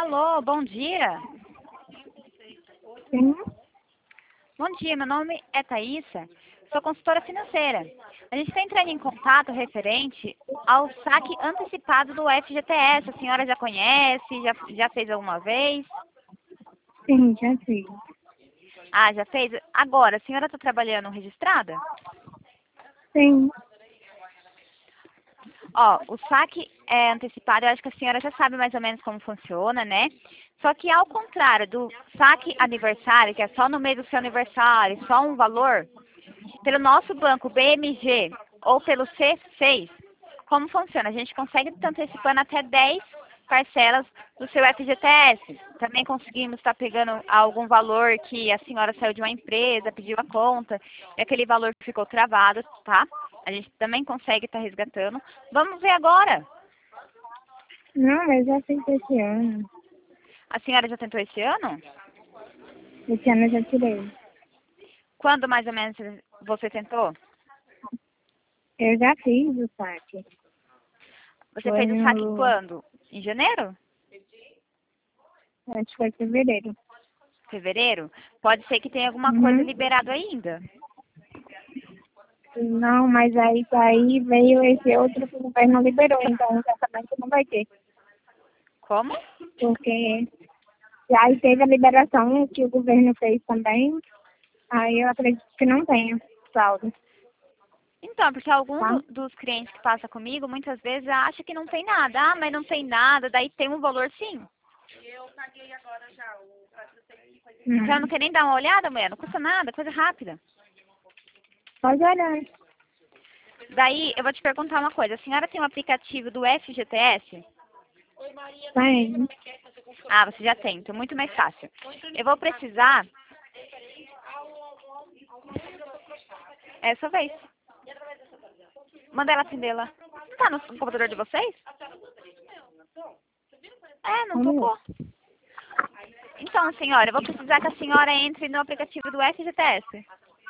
Alô, bom dia. Sim. Bom dia, meu nome é Thaísa, sou consultora financeira. A gente está entrando em contato referente ao saque antecipado do FGTS. A senhora já conhece, já fez alguma vez? Sim, já fiz. Ah, já fez? Agora, a senhora está trabalhando registrada? Sim. Ó, o saque antecipado, eu acho que a senhora já sabe mais ou menos como funciona, né? Só que ao contrário do saque aniversário, que é só no mês do seu aniversário, só um valor, pelo nosso banco BMG ou pelo C6, como funciona? A gente consegue estar antecipando até 10 parcelas do seu FGTS. Também conseguimos estar pegando algum valor que a senhora saiu de uma empresa, pediu a conta, e aquele valor ficou travado, tá? A gente também consegue estar resgatando. Vamos ver agora. Não, eu já fiz esse ano. A senhora já tentou esse ano? Esse ano eu já tirei. Quando mais ou menos você tentou? Eu já fiz o saque. Você Foi fez o saque no... quando? Em janeiro? Acho que foi em fevereiro. Fevereiro? Pode ser que tenha alguma coisa Uhum. liberado ainda. Não, mas aí daí veio esse outro que o governo liberou, então certamente não vai ter. Como? Porque aí teve a liberação que o governo fez também, aí eu acredito que não tenha saldo, Então, porque algum tá? dos clientes que passa comigo, muitas vezes, acha que não tem nada. Ah, mas não tem nada, daí tem um valor sim. Então, não Hum. quer nem dar uma olhada, mulher? Não custa nada, coisa rápida. Pode olhar. Daí, eu vou te perguntar uma coisa. A senhora tem um aplicativo do FGTS? Tem. Ah, você já tem, então muito mais fácil. Eu vou precisar... É sua vez. Manda ela atender lá. Não tá no computador de vocês? É, não Vamos lá. tocou. Então, senhora, eu vou precisar que a senhora entre no aplicativo do FGTS.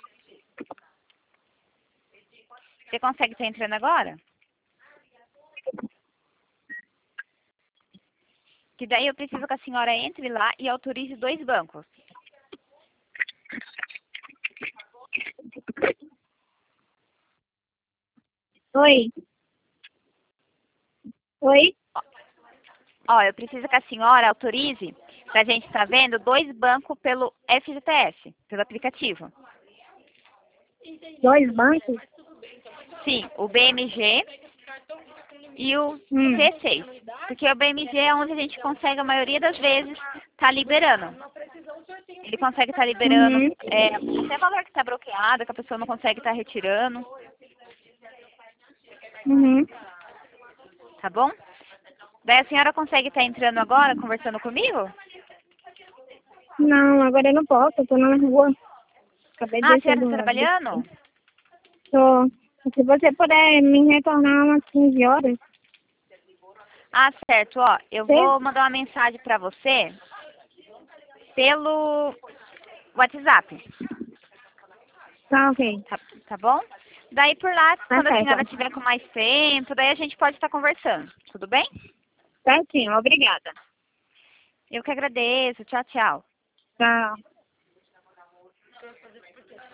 Você consegue estar entrando agora? Que daí eu preciso que a senhora entre lá e autorize 2 bancos. Oi. Oi? Ó, eu preciso que a senhora autorize, pra gente estar vendo, 2 bancos pelo FGTS, pelo aplicativo. 2 bancos? Sim, o BMG e o Hum. C6. Porque o BMG é onde a gente consegue, a maioria das vezes, tá liberando. Ele consegue estar liberando Uhum. até valor que está bloqueado, que a pessoa não consegue estar retirando, Uhum. tá bom? Daí a senhora consegue estar entrando agora, conversando comigo? Não, agora eu não posso, eu tô na rua. Acabei de Ah, a descer senhora está do trabalhando? tô. Se você puder me retornar umas 15 horas, Ah, certo. Ó, eu você? vou mandar uma mensagem para você pelo WhatsApp, Tá ok. tá bom? Daí por lá, Tá quando a certo. senhora tiver com mais tempo, daí a gente pode estar conversando. Tudo bem? Certinho, obrigada. Eu que agradeço. Tchau, tchau. Tchau.